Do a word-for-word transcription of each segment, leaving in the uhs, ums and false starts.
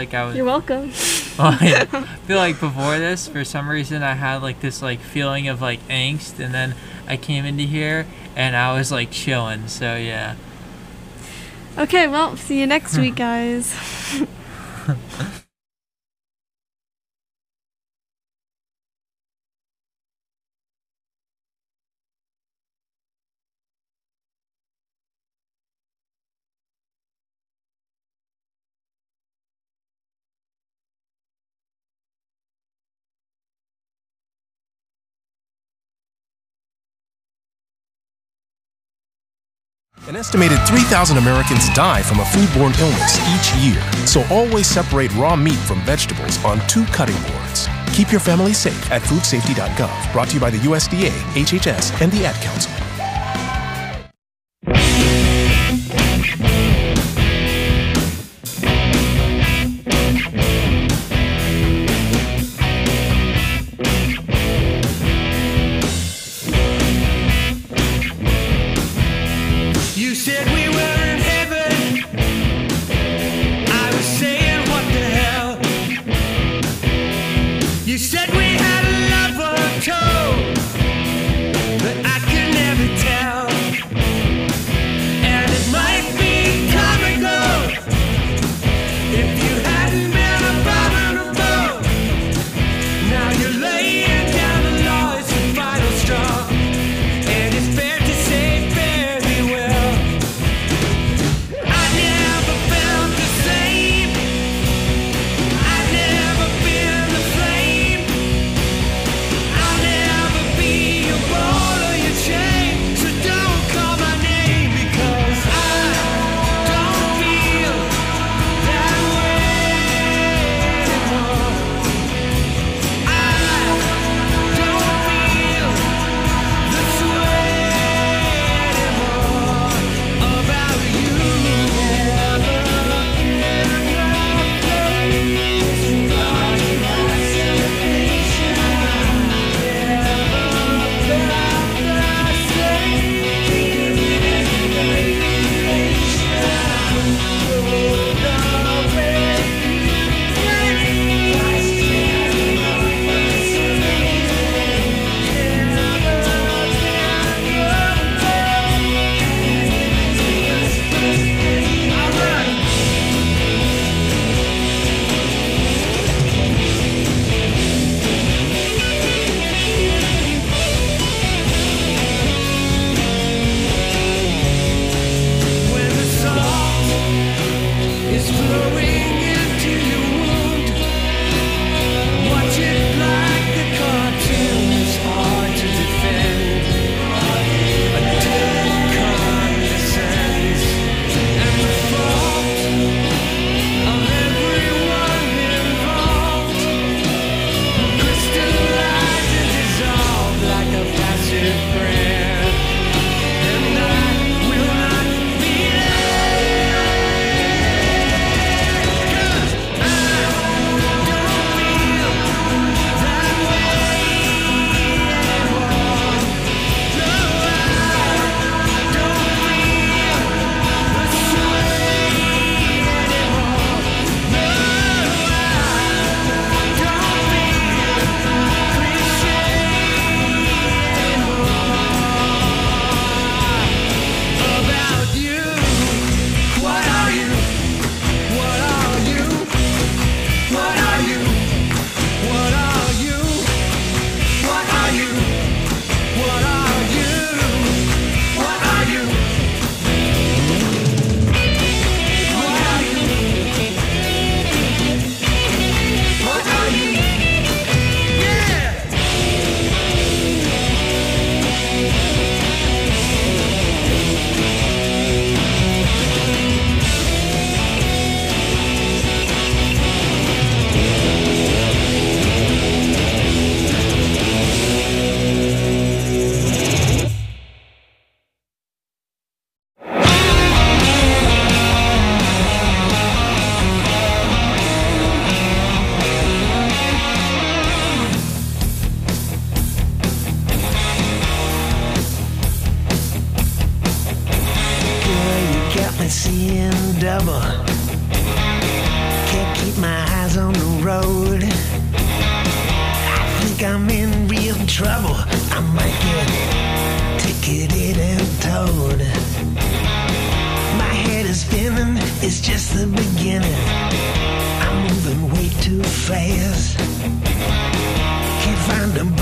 Like I was. You're welcome. Well, yeah. I feel like before this, for some reason, I had like this like feeling of like angst, and then I came into here and I was like chilling. So yeah. Okay, well, see you next week, guys. An estimated three thousand Americans die from a foodborne illness each year, so always separate raw meat from vegetables on two cutting boards. Keep your family safe at food safety dot gov. Brought to you by the U S D A, H H S, and the Ad Council. You said we were in heaven. I was saying, what the hell? You said we had a love untold, but I could never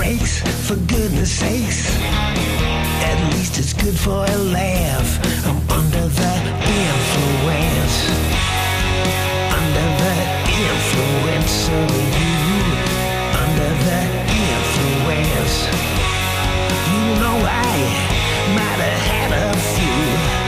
makes, for goodness sakes. At least it's good for a laugh. I'm under the influence. Under the influence of you. Under the influence. You know I might have had a few.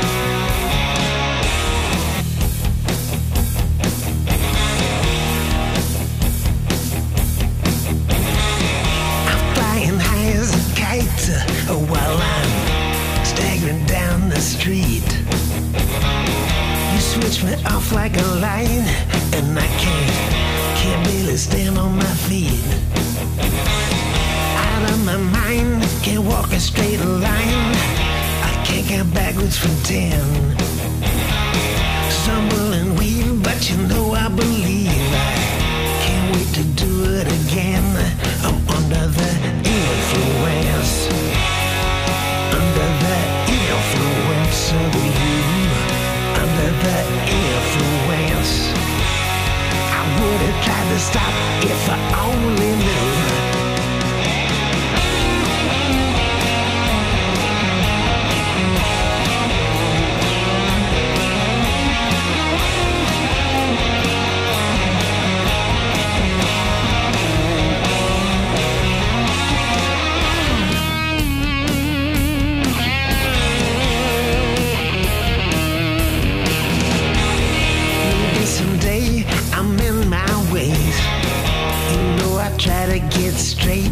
While I'm staggering down the street, you switch me off like a line, and I can't, can't barely stand on my feet. Out of my mind, can't walk a straight line. I can't count backwards from ten. Stumble and weave, but you know I believe. I can't wait to do it again. I'm under the influence. Under the influence of you. Under the influence. I would have tried to stop if I only knew. Try to get straight.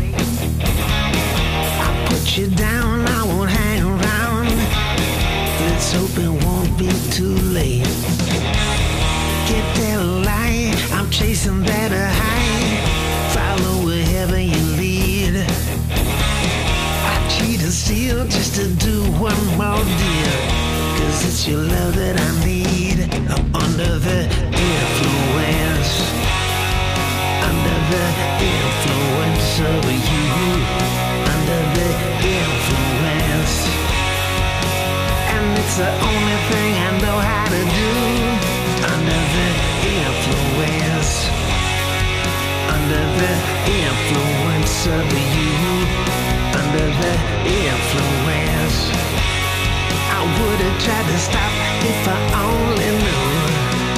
I'll put you down, I won't hang around. Let's hope it won't be too late. Get that lie, I'm chasing that high. Follow wherever you lead. I cheat and steal just to do one more deal. Cause it's your love that I need. I'm under the influence. Under the influence of you. Under the influence. And it's the only thing I know how to do. Under the influence. Under the influence of you. Under the influence. I would have tried to stop if I only knew.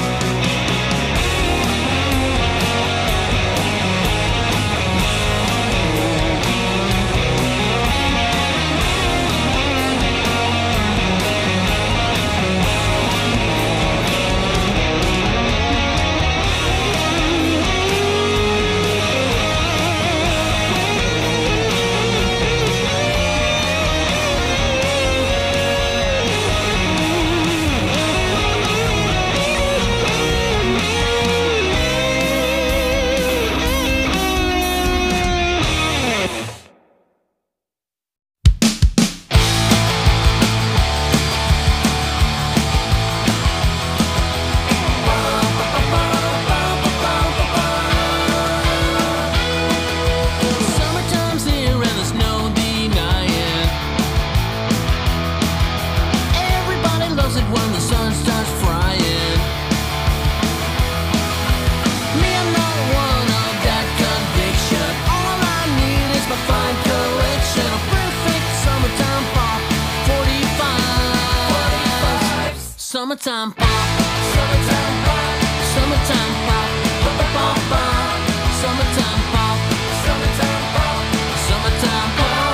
Summertime pop, summertime pop, summertime pop, pop, pop, pop, pop. Summertime pop, summertime pop, summertime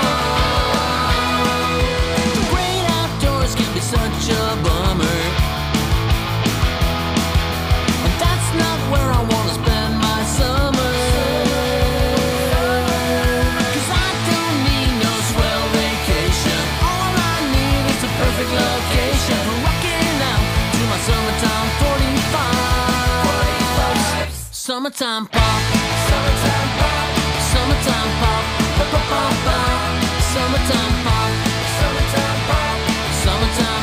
pop. The great outdoors can be such a bummer, and that's not where I wanna spend my summer. Cause I don't need no swell vacation. All I need is a perfect location for rocking out to my summertime forty-five. forty-five. Summertime pop, summertime pop, summertime pop, pop, pop, pop, pop. Summertime pop, summertime pop, summertime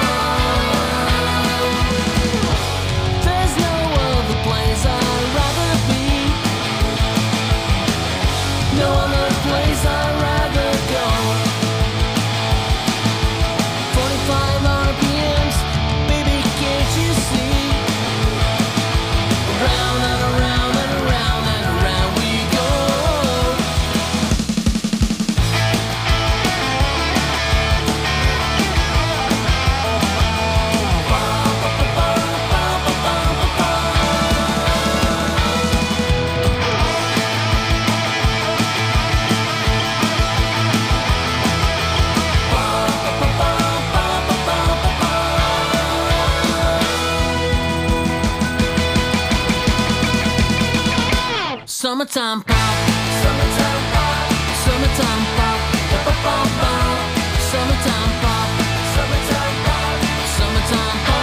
pop. There's no other place I'd rather be. No other place I'd rather go. forty-five R P Ms, baby, can't you see? Round and around and around and around we go. Summertime pop, summertime pop, summertime pop, ba ba ba. Summertime pop, summertime pop, summertime pop.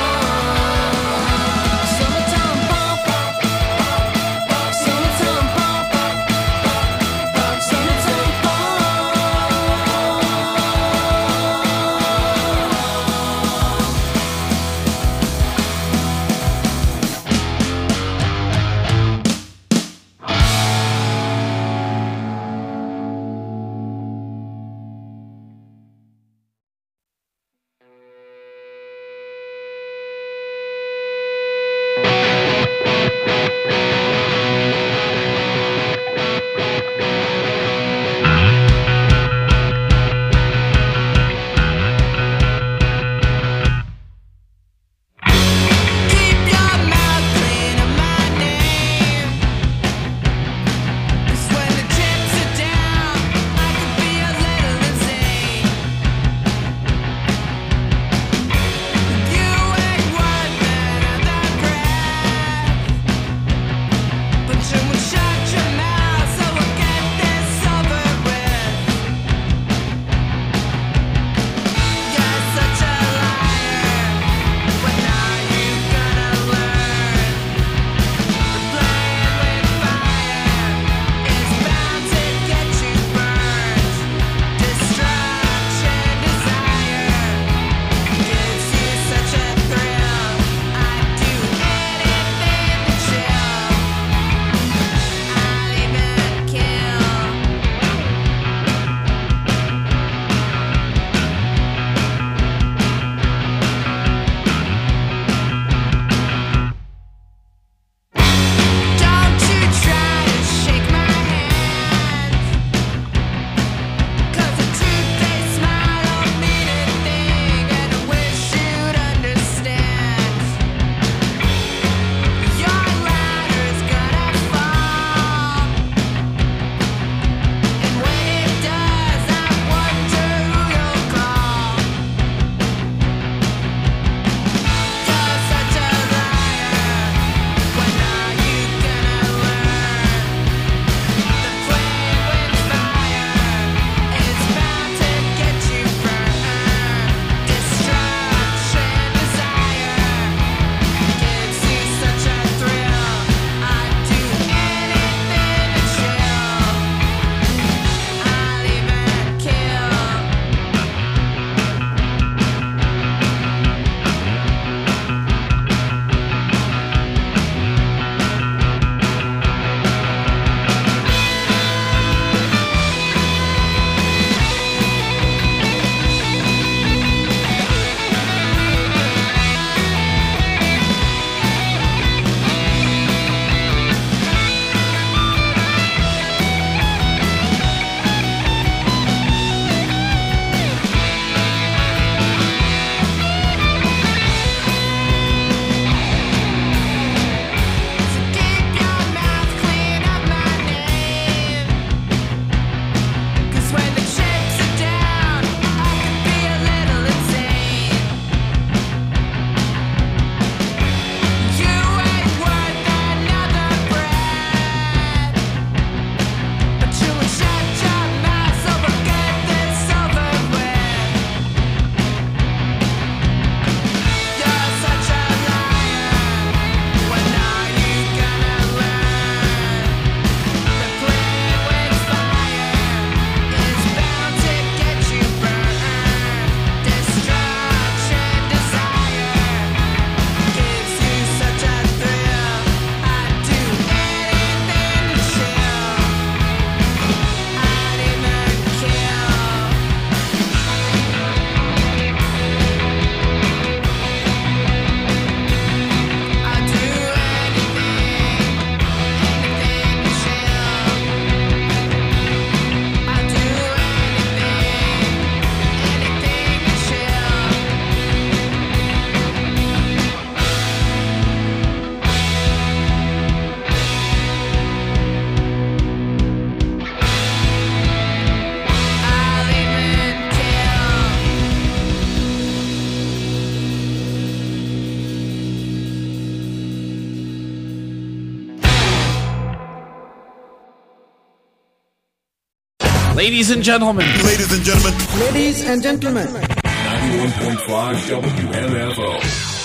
Ladies and gentlemen. Ladies and gentlemen. Ladies and gentlemen. ninety-one point five W M F O.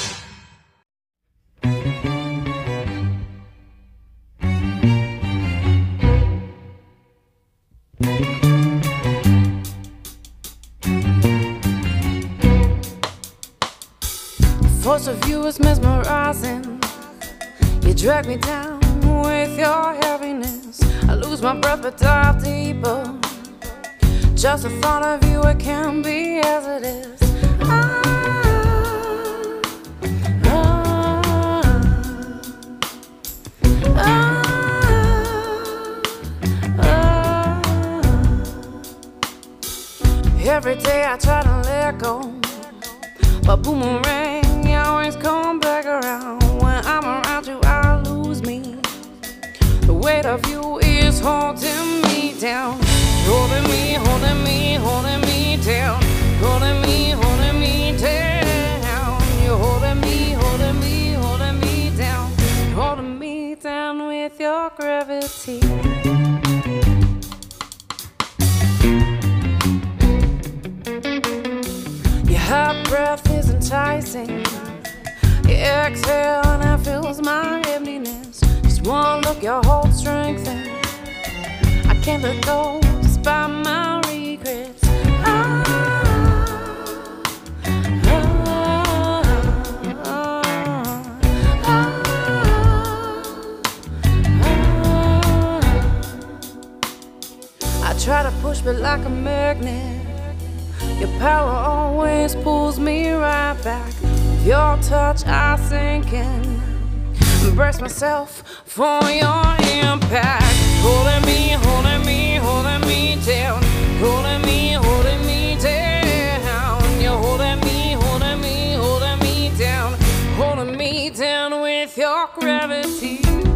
Force of you is mesmerizing. You drag me down with your heaviness. I lose my breath but dive deeper. Just the thought of you, it can be as it is. Ah, ah, ah, ah. Every day I try to let go, but boomerang, you always come back around. When I'm around you, I lose me. The weight of you is holding me down. Holding me, holding me, holding me down. Holding me, holding me down. You're holding me, holding me, holding me down. Holding me down with your gravity. Your hot breath is enticing. You exhale and it fills my emptiness. Just one look, your whole strength and I can't let go despite my regrets. Ah, ah, ah, ah, ah. I try to push but like a magnet, your power always pulls me right back. With your touch I sink in, embrace myself for your impact. Holding me, holding me, holding me down. Holding me, holding me down. You're holding me, holding me, holding me down. Holding me down with your gravity.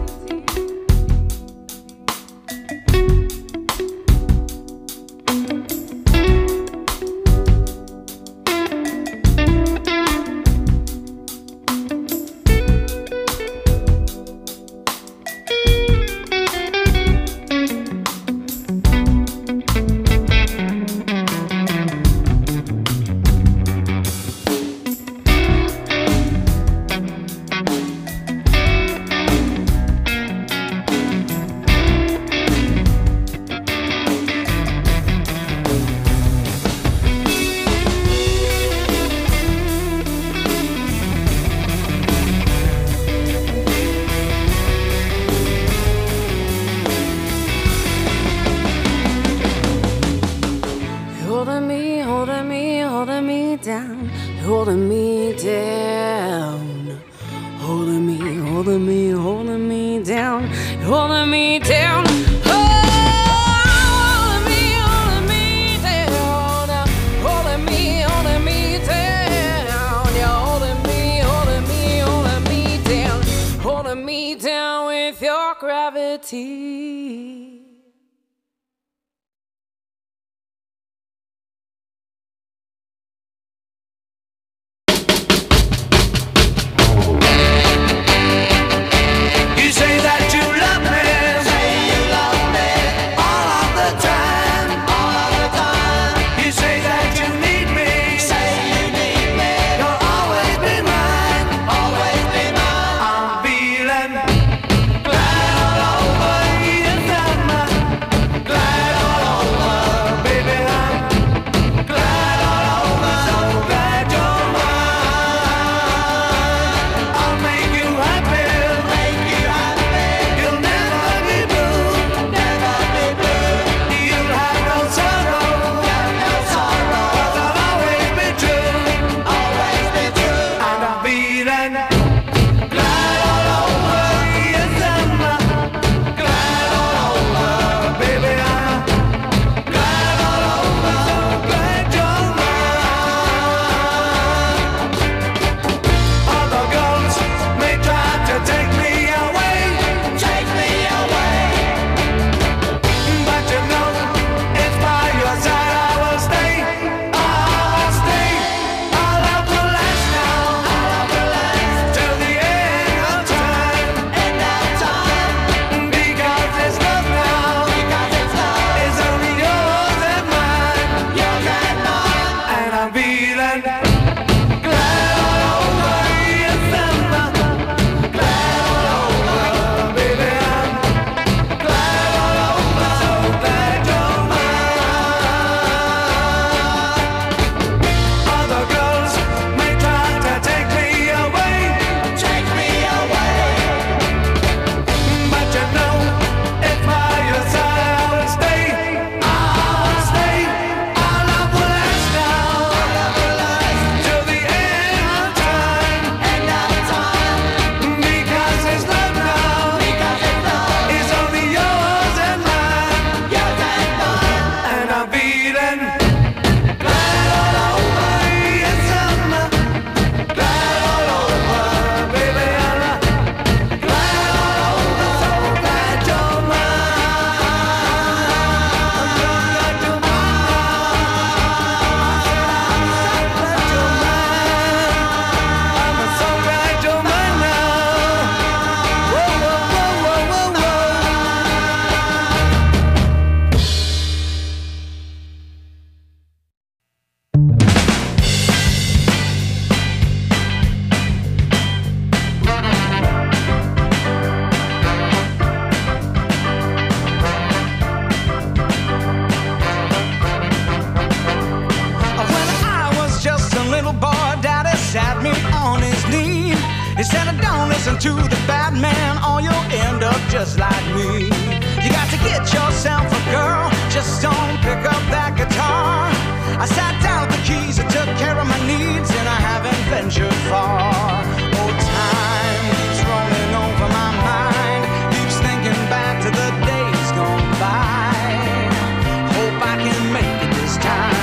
Holding me, holding me, holding me down. Holding me down. Holding me, holding me, holding me down. Holding me down. Oh, holding me, holding me down. Holding me, holding me down. You're holding me, holding me, holding me down. Holding me down with your gravity. You say that you love me. Say you love me all of the time. All of the time. You say that you need me. Say you need me. You'll always be mine. Always be mine. I'm feeling right all over. Yes, I listen to the bad man or you'll end up just like me. You got to get yourself a girl, just don't pick up that guitar. I sat down with the keys and took care of my needs, and I haven't ventured far. Oh, time keeps rolling over my mind, keeps thinking back to the days gone by. Hope I can make it this time.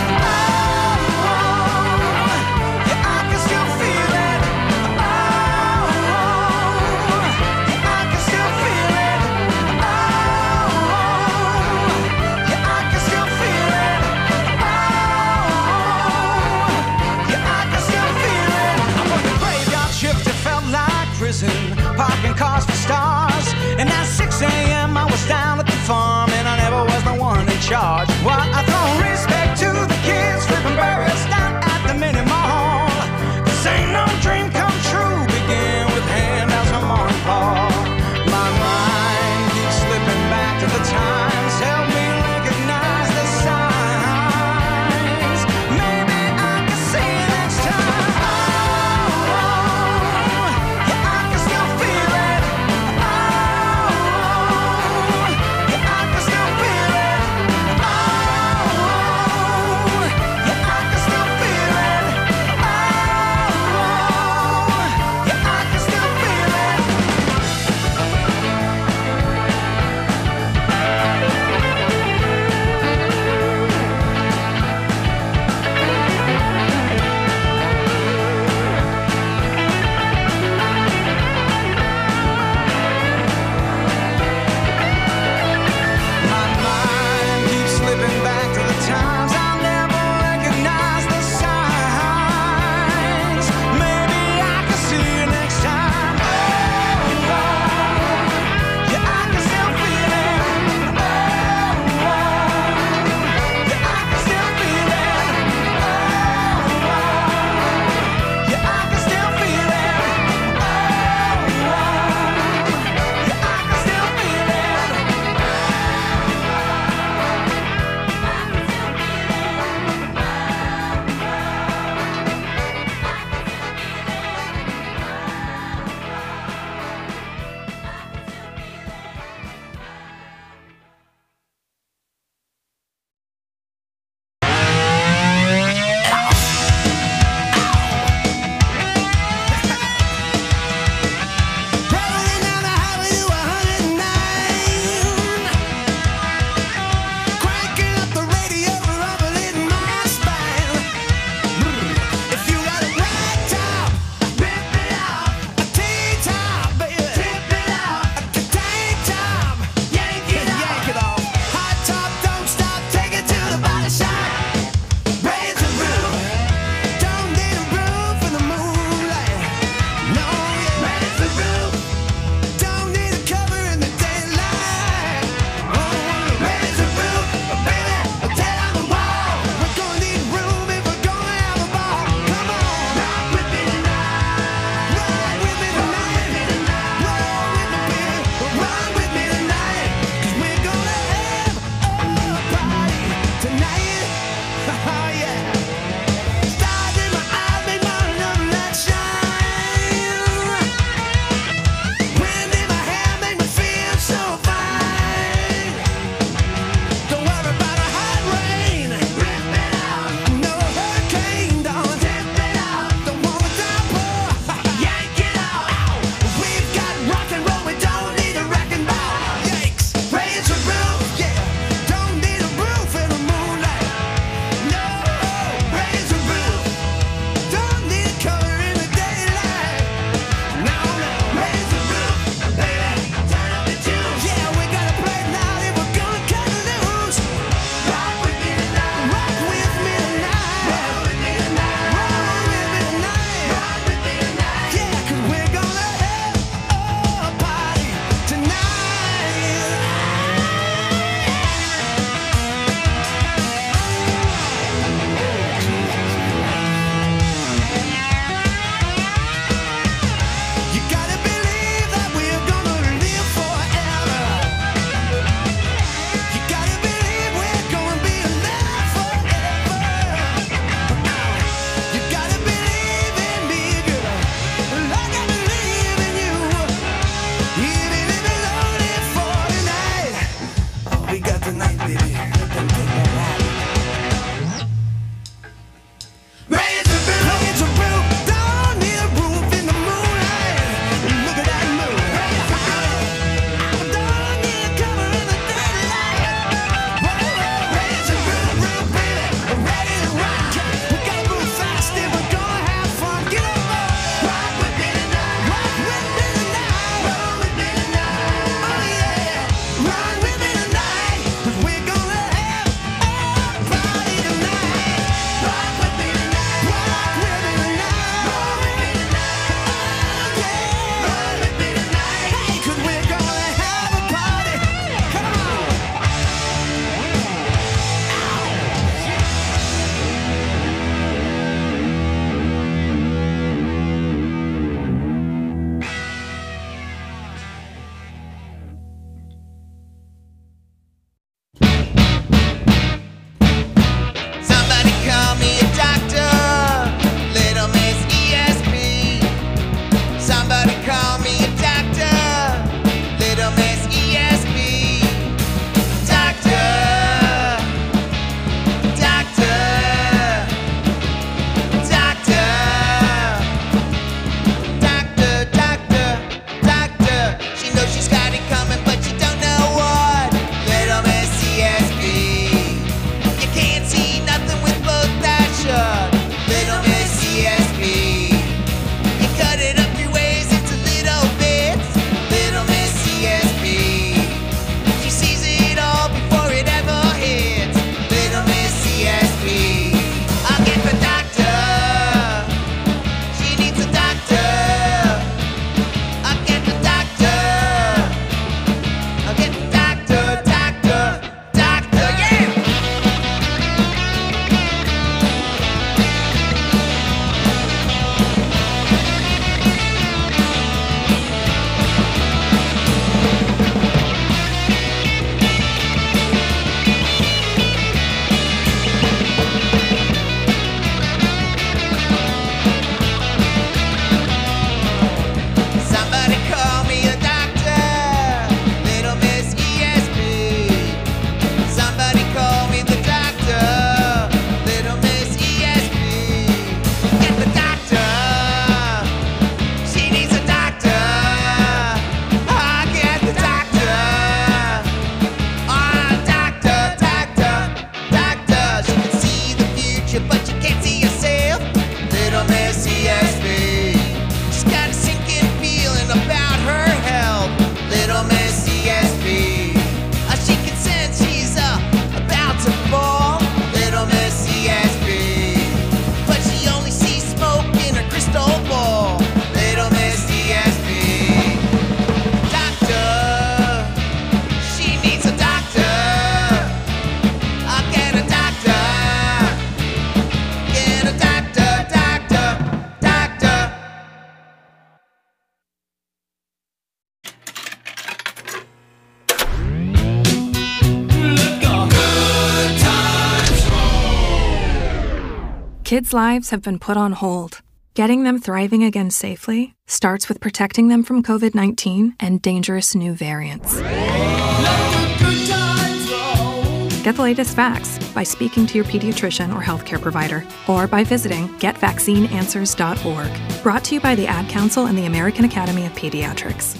Kids' lives have been put on hold. Getting them thriving again safely starts with protecting them from covid nineteen and dangerous new variants. Get the latest facts by speaking to your pediatrician or healthcare provider, or by visiting get vaccine answers dot org. Brought to you by the Ad Council and the American Academy of Pediatrics.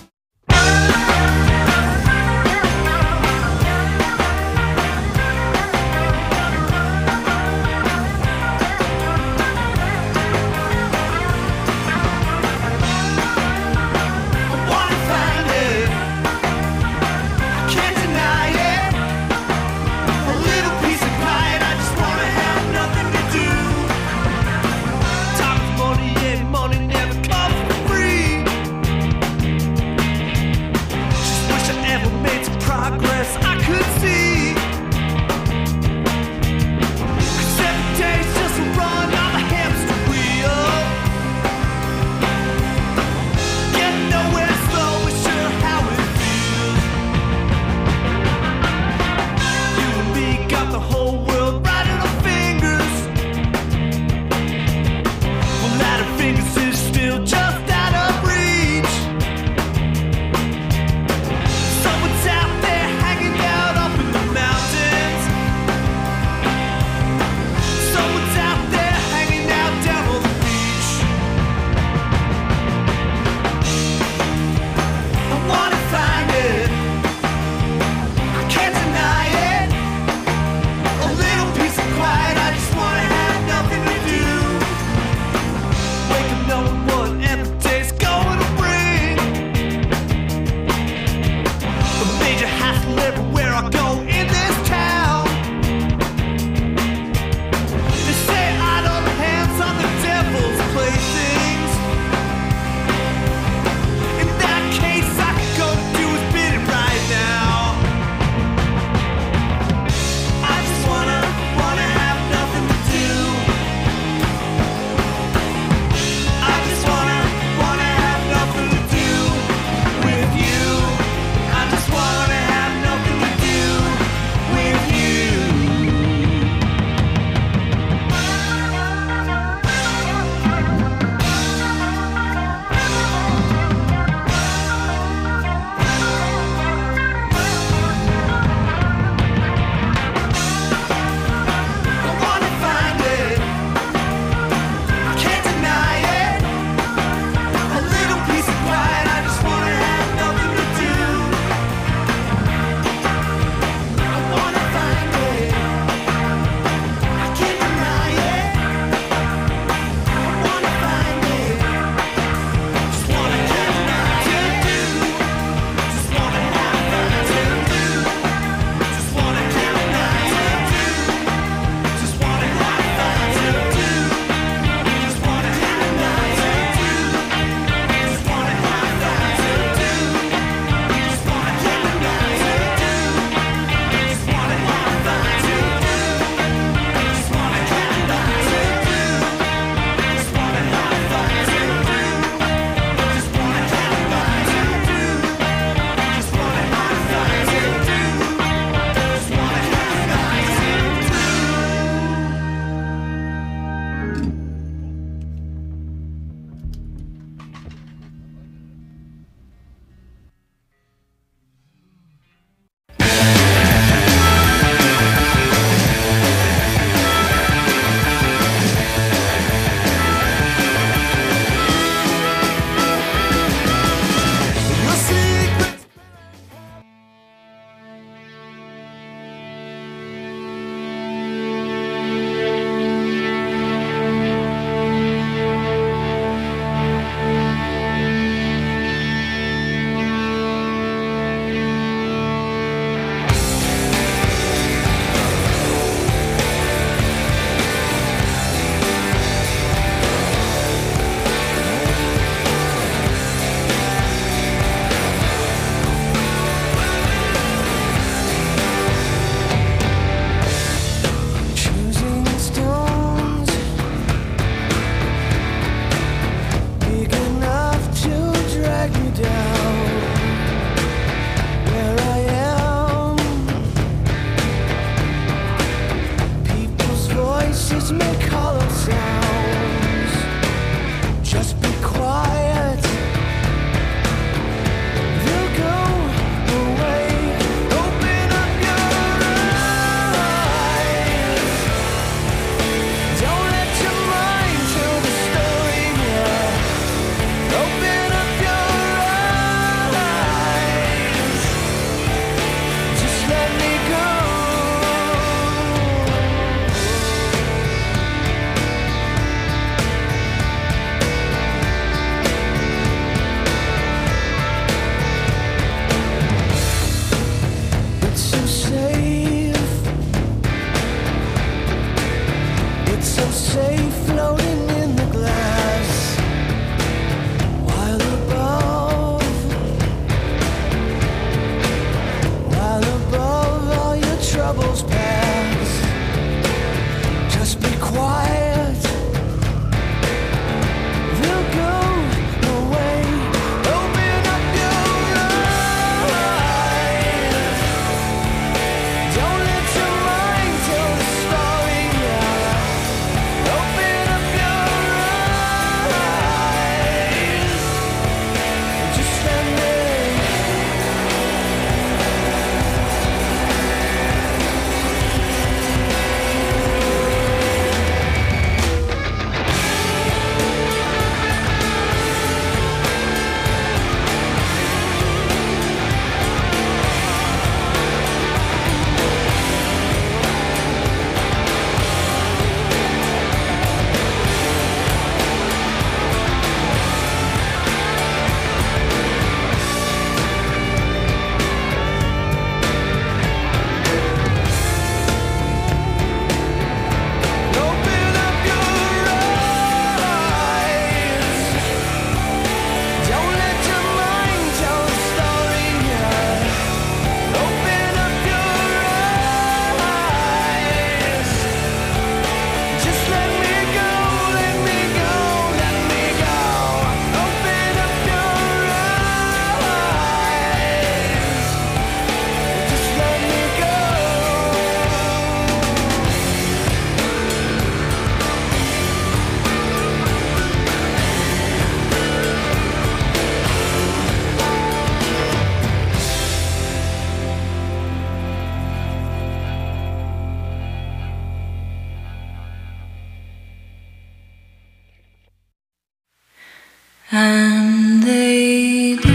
And they did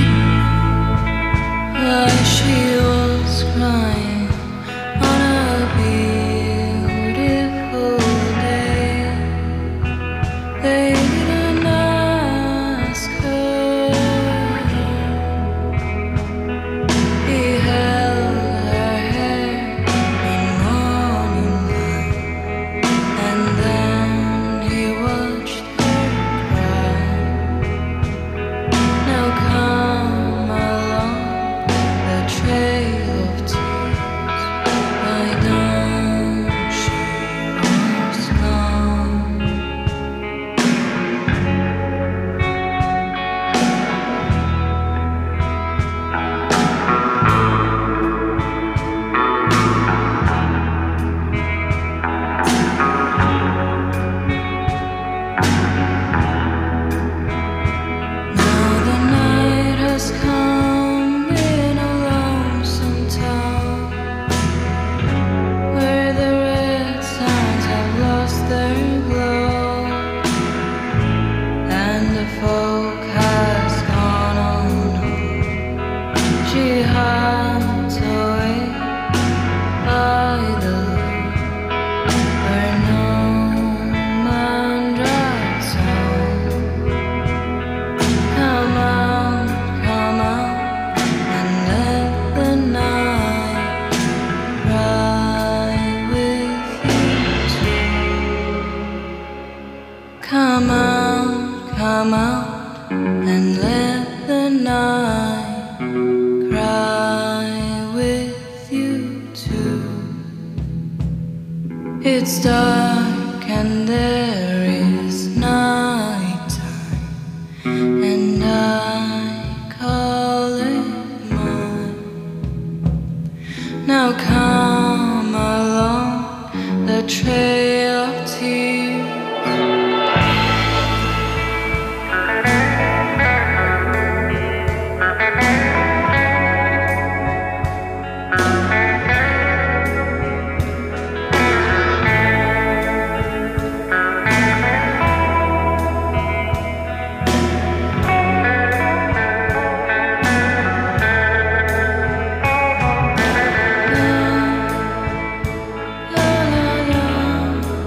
while she was crying on a beautiful day. They didn't ask her. He held her hair in morning light, and then he watched her cry. Now come along the trail of tears. Why don't she was gone? Now the night has come in a lonesome town, where the red signs have lost their glow, and the folk has gone on home. She hides away by the lake, where no man drives home. Come out, come out, and let the night ride with you too. Come out, come out, and let the night cry with you too. It's dark and there is night time, and I call it mine. Now come along the trail of tears. La la la.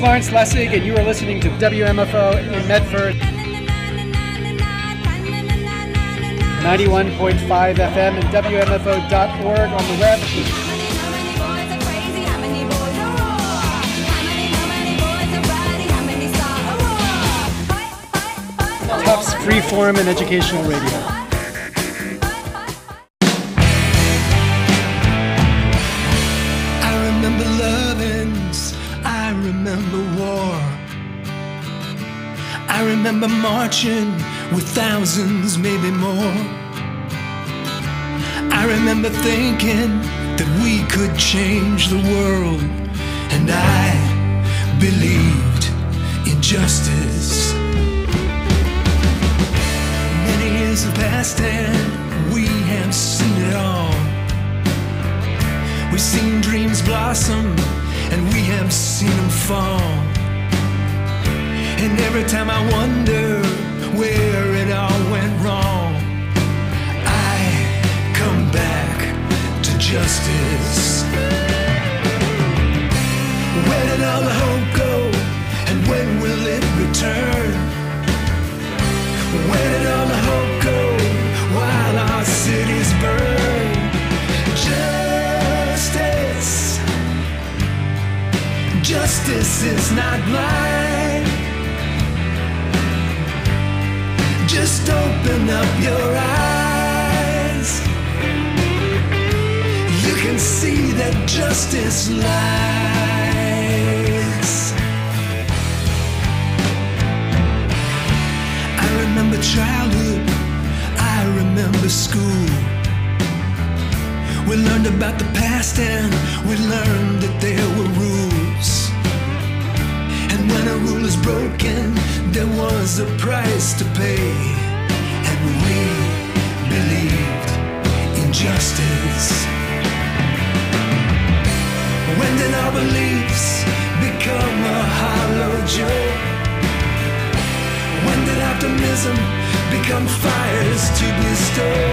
Lawrence Lessig, and you are listening to W M F O in Medford. ninety-one point five F M and W M F O dot org on the web. Tufts Freeform and Educational Radio. I remember lovings, I remember war. I remember marching with thousands, maybe more. I remember thinking that we could change the world, and I believed in justice. Many years have passed and we have seen it all. We've seen dreams blossom and we have seen them fall. And every time I wonder where it all went wrong, I come back to justice. Where did all the hope go and when will it return? Where did all the hope go while our cities burn? Justice, justice is not blind. Just open up your eyes. You can see that justice lies. I remember childhood, I remember school. We learned about the past and we learned that there were rules. And when a rule is broken, there was a price to pay. And we believed in justice. When did our beliefs become a hollow joke? When did optimism become fires to bestow?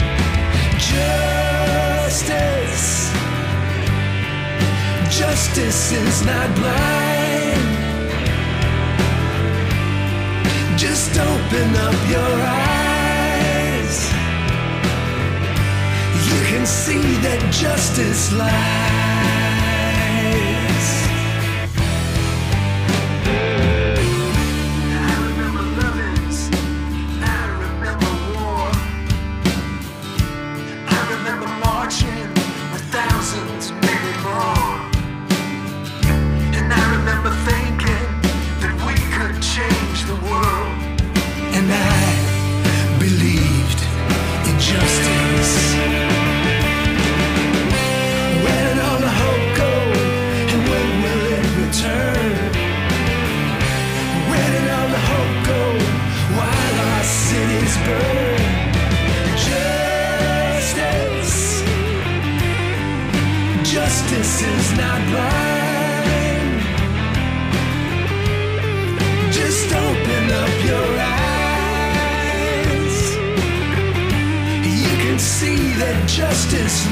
Justice, justice is not blind. Just open up your eyes. You can see that justice lies. Justice is not blind. Just open up your eyes. You can see that justice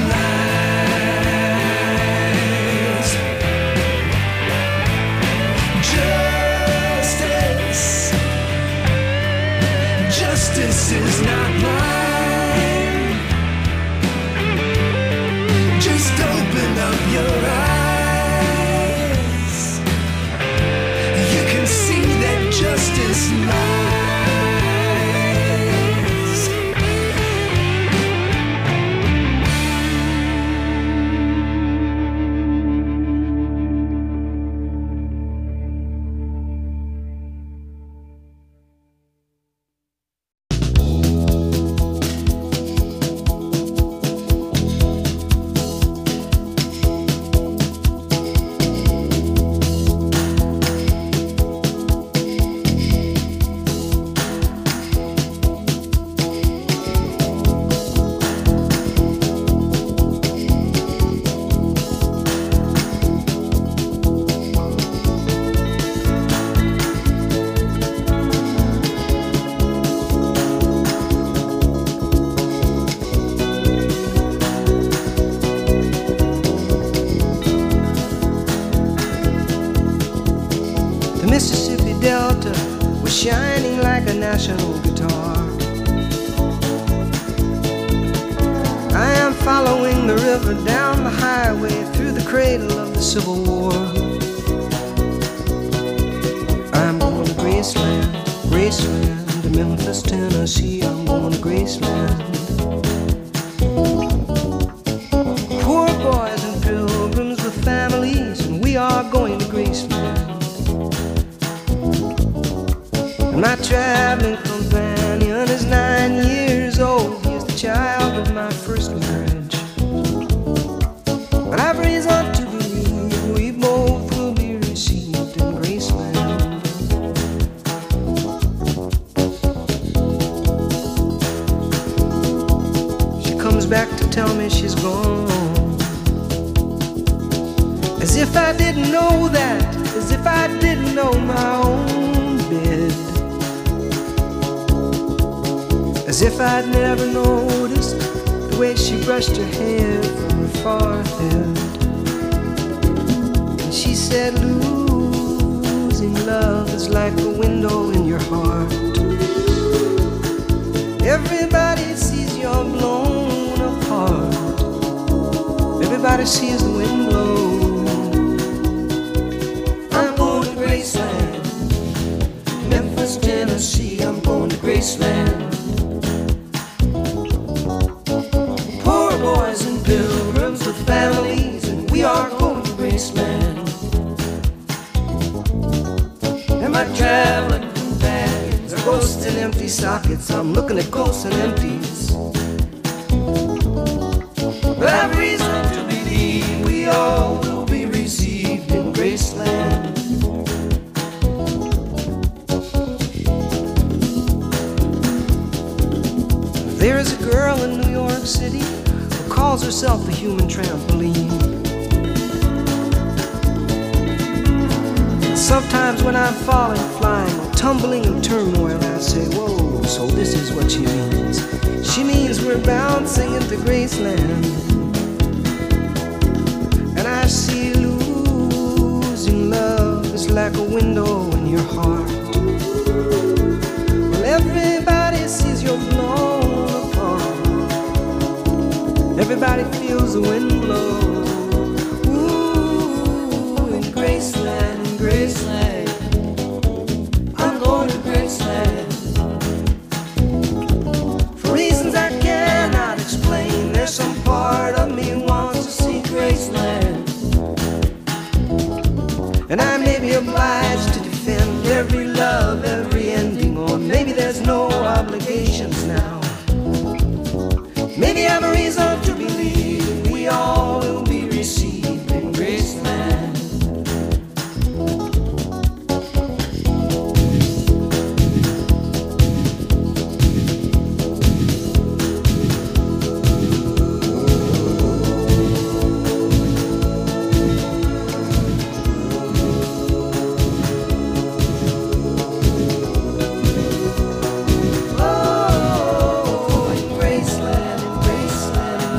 lies. Justice, justice is not blind. Just open up your eyes. You can see that justice lies. national guitar. I am following the river down the highway through the cradle of the Civil War. I'm going to Graceland, Graceland, to Memphis, Tennessee. I'm going to Graceland. Poor boys and pilgrims with families, and we are going to Graceland. And my traveling companion is nine years old. He is the child of my first marriage. But I've reason to believe we both will be received in Graceland. She comes back to tell me she's gone, as if I didn't know that, as if I didn't know my own bed, as if I'd never noticed the way she brushed her hair from her forehead. And she said, losing love is like a window in your heart. Everybody sees you're blown apart. Everybody sees the wind blow. I'm going to Graceland, Memphis, Tennessee. I'm going to Graceland. Boys and pilgrims with families, and we are going to Graceland. And my traveling companions are ghosts and empty sockets. I'm looking at ghosts and empties. But I've reason to believe we all will be received in Graceland. There is a girl in New York City who calls herself the human trampoline. Sometimes when I'm falling, flying, or tumbling in turmoil, I say, whoa, so this is what she means. She means we're bouncing into Graceland. And I see losing love is like a window in your heart. Well, everybody sees you're blown apart. Everybody feels the wind blow. Ooh, in Graceland, in Graceland, I'm going to Graceland. For reasons I cannot explain, there's some part of me wants to see Graceland. And I may be obliged to defend every love, every ending, or maybe there's no obligations now. Maybe I'm a reason to believe we all will be received in Graceland. Oh, in Graceland, in Graceland, in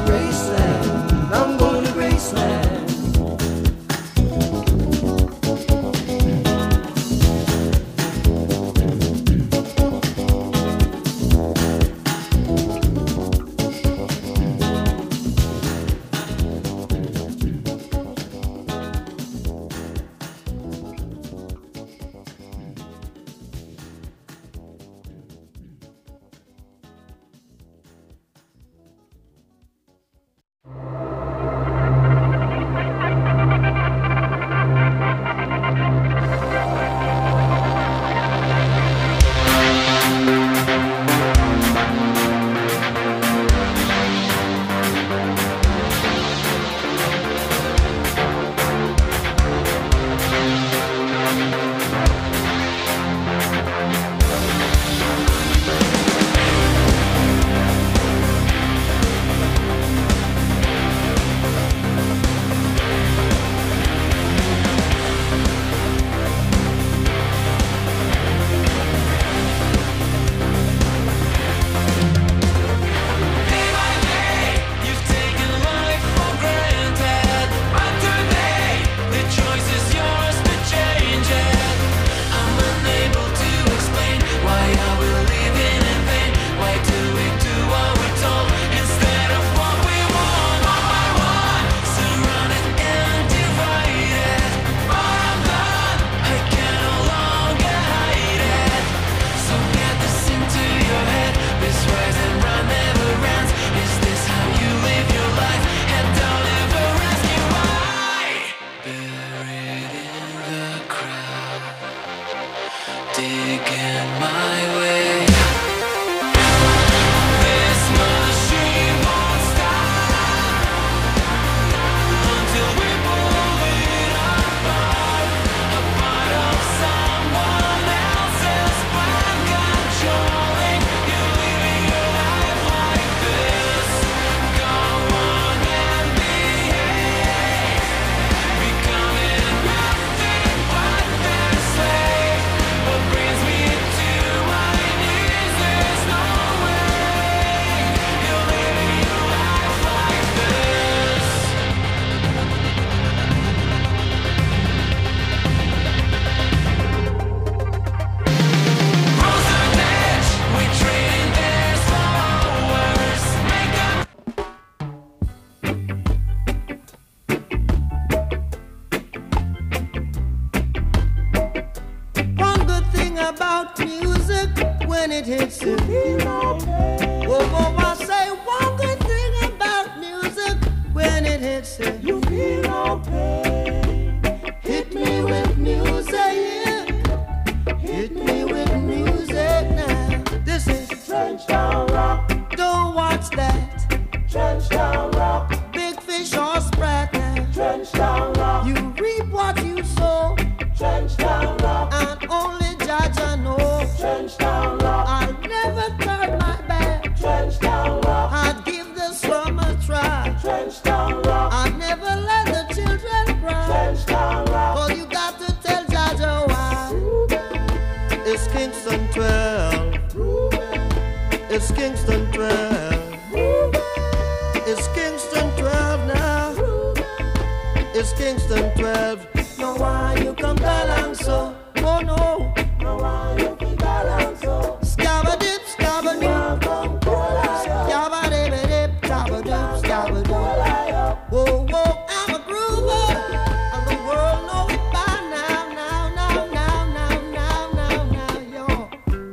Kingston twelve. No why you come along so? Oh no. No why you come along so? Scabba dip, scabba dip, scabba dip, dip, scabba dip, scabba dip. Whoa whoa, I'm a groover, and the world knows it by now, now, now, now, now, now, now,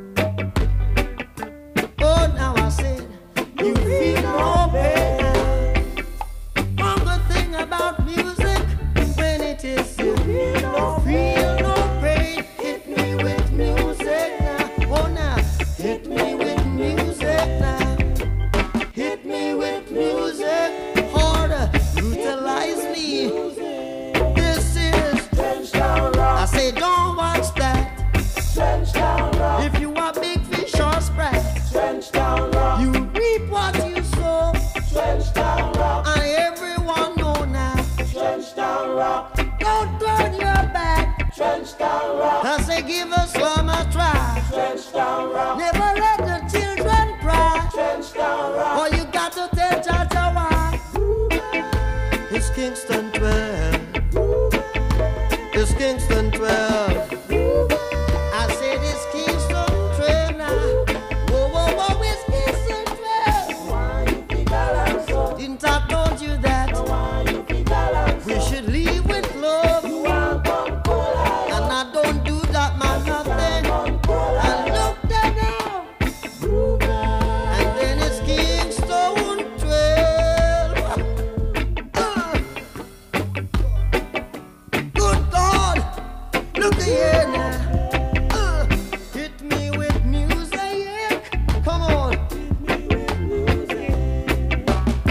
now, yo. Oh now I said, you feel no pain. One good thing about music, when it is you feel no feel no pain. Hit me with music now, oh now. Hit me with music now. Hit me with music harder. Utilize me. This is Trenchtown Rock. I say don't watch that. Trenchtown Rock. If you are big fish or sprat, Trenchtown Rock. You reap what you sow. Trenchtown Rock. And everyone know now. Trenchtown Rock. Don't turn your back. Trenchtown Rock. I say give us one more try. Trenchtown Rock. Never let the children cry. Trenchtown Rock. All you got to tell Jaja why. It's Kingston twelve. It's Kingston